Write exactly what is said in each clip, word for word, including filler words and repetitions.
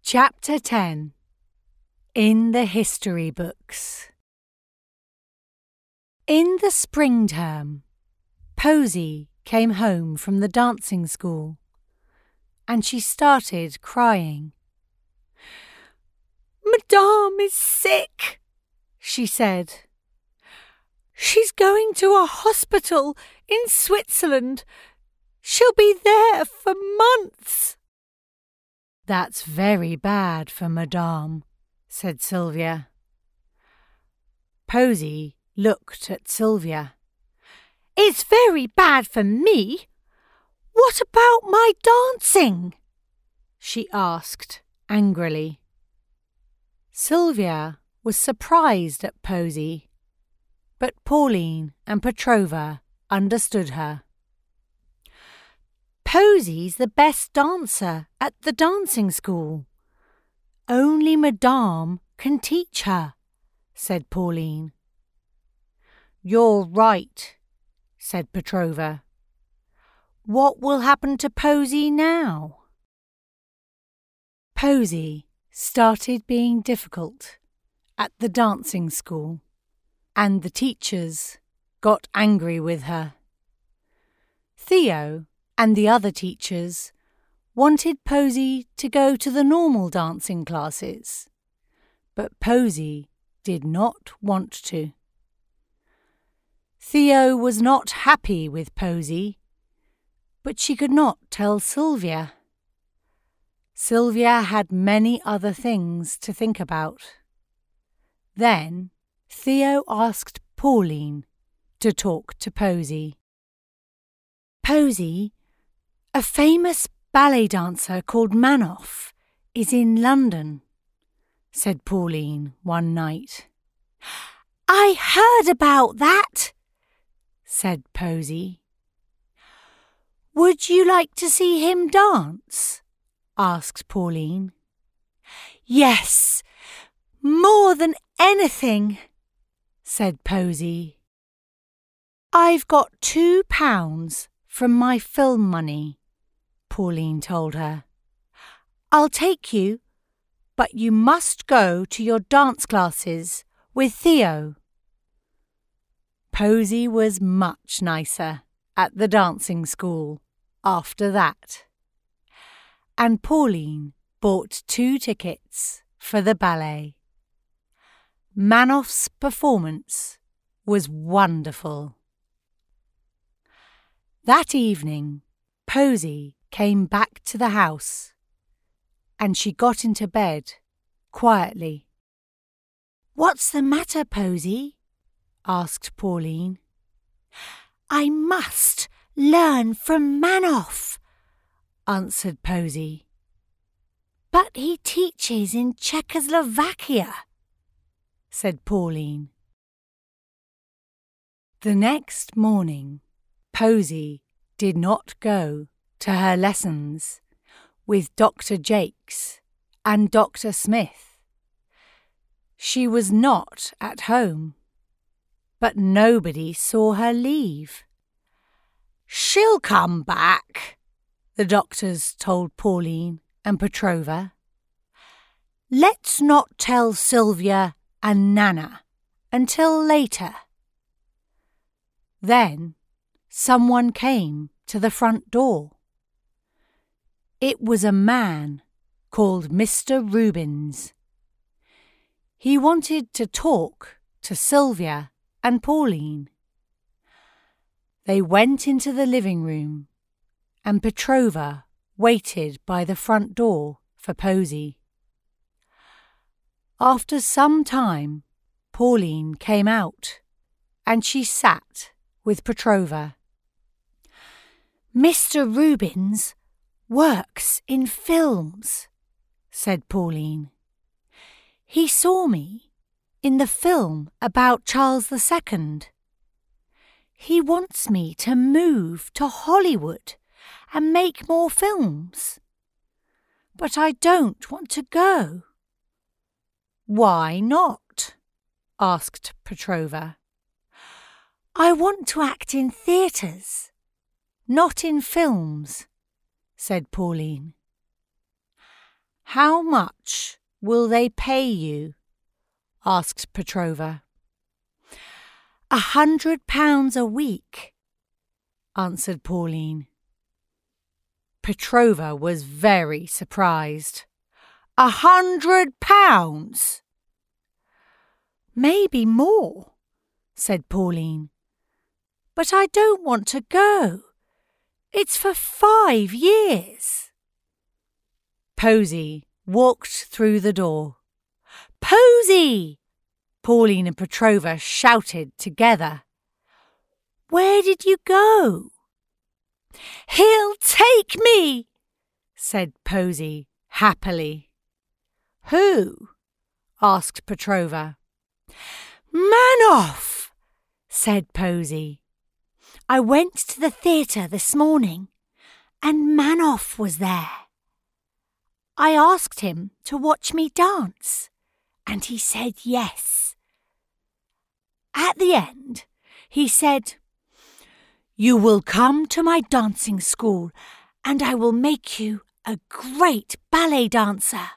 Chapter ten. In the History Books. In the spring term, Posy came home from the dancing school, and she started crying. "Madame is sick," she said. "She's going to a hospital in Switzerland. She'll be there for months." "That's very bad for Madame," said Sylvia. Posy looked at Sylvia. "It's very bad for me. What about my dancing?" she asked angrily. Sylvia was surprised at Posy, but Pauline and Petrova understood her. "Posy's the best dancer at the dancing school. Only Madame can teach her," said Pauline. "You're right," said Petrova. "What will happen to Posy now?" Posy started being difficult at the dancing school, and the teachers got angry with her. Theo and the other teachers wanted Posy to go to the normal dancing classes, but Posy did not want to. Theo was not happy with Posy, but she could not tell Sylvia. Sylvia had many other things to think about. Then Theo asked Pauline to talk to Posy. "Posy, a famous ballet dancer called Manoff is in London," said Pauline one night. "I heard about that," said Posy. "Would you like to see him dance?" asked Pauline. "Yes, more than anything," said Posy. "I've got two pounds from my film money," Pauline told her. "I'll take you, but you must go to your dance classes with Theo." Posy was much nicer at the dancing school after that, and Pauline bought two tickets for the ballet. Manoff's performance was wonderful. That evening, Posy came back to the house, and she got into bed quietly. "What's the matter, Posy?" asked Pauline. "I must learn from Manoff," answered Posy. "But he teaches in Czechoslovakia," said Pauline. The next morning, Posy did not go to her lessons with Doctor Jakes and Doctor Smith. She was not at home, but nobody saw her leave. "She'll come back," the doctors told Pauline and Petrova. "Let's not tell Sylvia and Nana until later." Then someone came to the front door. It was a man called Mister Rubens. He wanted to talk to Sylvia and Pauline. They went into the living room, and Petrova waited by the front door for Posy. After some time, Pauline came out, and she sat with Petrova. "Mister Rubens works in films," said Pauline. "He saw me in the film about Charles the Second. He wants me to move to Hollywood and make more films. But I don't want to go." "Why not?" asked Petrova. "I want to act in theatres, not in films," said Pauline. How much will they pay you? Asked Petrova. A hundred pounds a week, answered Pauline. Petrova was very surprised. A hundred pounds? Maybe more, said Pauline. But I don't want to go. It's for five years. Posy walked through the door. Posy! Pauline and Petrova shouted together. Where did you go? He'll take me, said Posy happily. Who? Asked Petrova. Manoff, said Posy. I went to the theatre this morning and Manoff was there. I asked him to watch me dance and he said yes. At the end, he said, You will come to my dancing school and I will make you a great ballet dancer.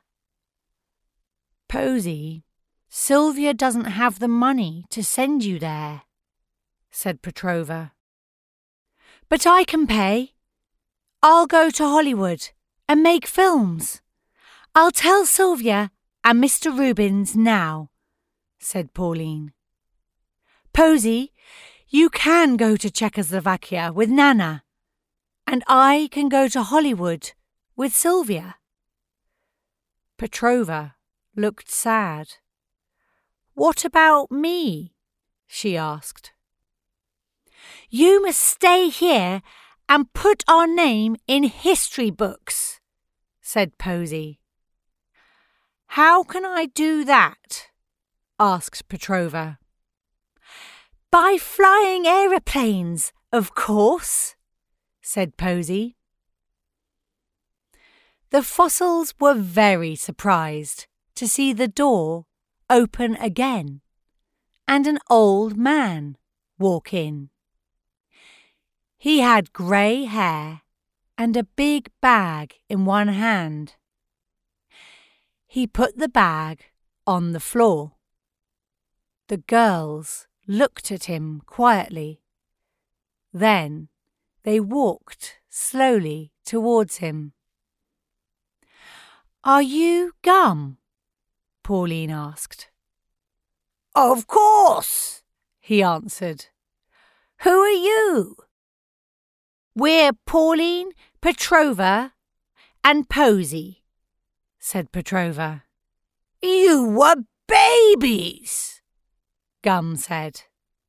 Posy, Sylvia doesn't have the money to send you there, said Petrova. But I can pay. I'll go to Hollywood and make films. I'll tell Sylvia and Mister Rubins now, said Pauline. Posy, you can go to Czechoslovakia with Nana, and I can go to Hollywood with Sylvia. Petrova looked sad. What about me? She asked. You must stay here and put our name in history books, said Posy. How can I do that? Asked Petrova. By flying aeroplanes, of course, said Posy. The fossils were very surprised to see the door open again and an old man walk in. He had grey hair and a big bag in one hand. He put the bag on the floor. The girls looked at him quietly. Then they walked slowly towards him. Are you Gum? Pauline asked. Of course, he answered. Who are you? We're Pauline, Petrova and Posy, said Petrova. You were babies, Gum said.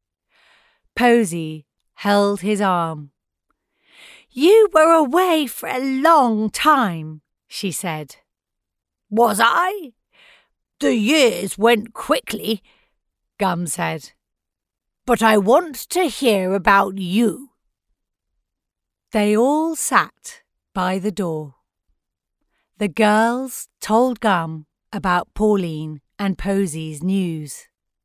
Posy held his arm. You were away for a long time, she said. Was I? The years went quickly, Gum said. But I want to hear about you. They all sat by the door. The girls told Gum about Pauline and Posy's news.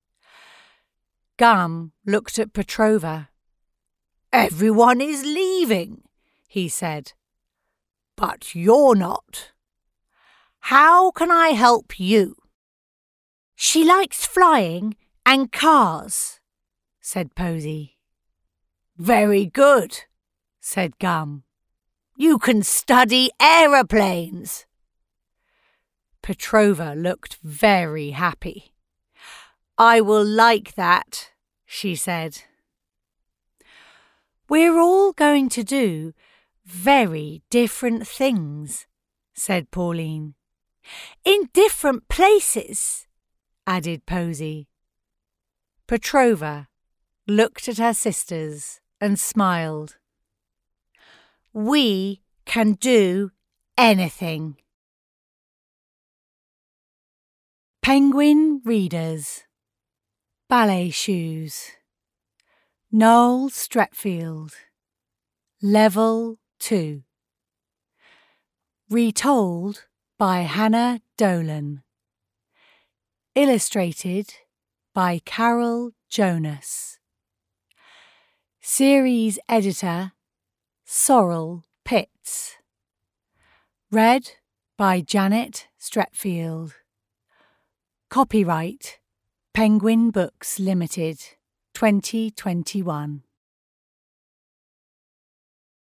Gum looked at Petrova. Everyone is leaving, he said. But you're not. How can I help you? She likes flying and cars, said Posy. Very good, said Gum. You can study aeroplanes. Petrova looked very happy. I will like that, she said. We're all going to do very different things, said Pauline. In different places, added Posy. Petrova looked at her sisters and smiled. We can do anything. Penguin Readers. Ballet Shoes. Noel Streatfeild. Level two. Retold by Hannah Dolan. Illustrated by Carol Jonas. Series Editor Sorrel Pitts. Read by Janet Stretfield. Copyright Penguin Books Limited, twenty twenty-one.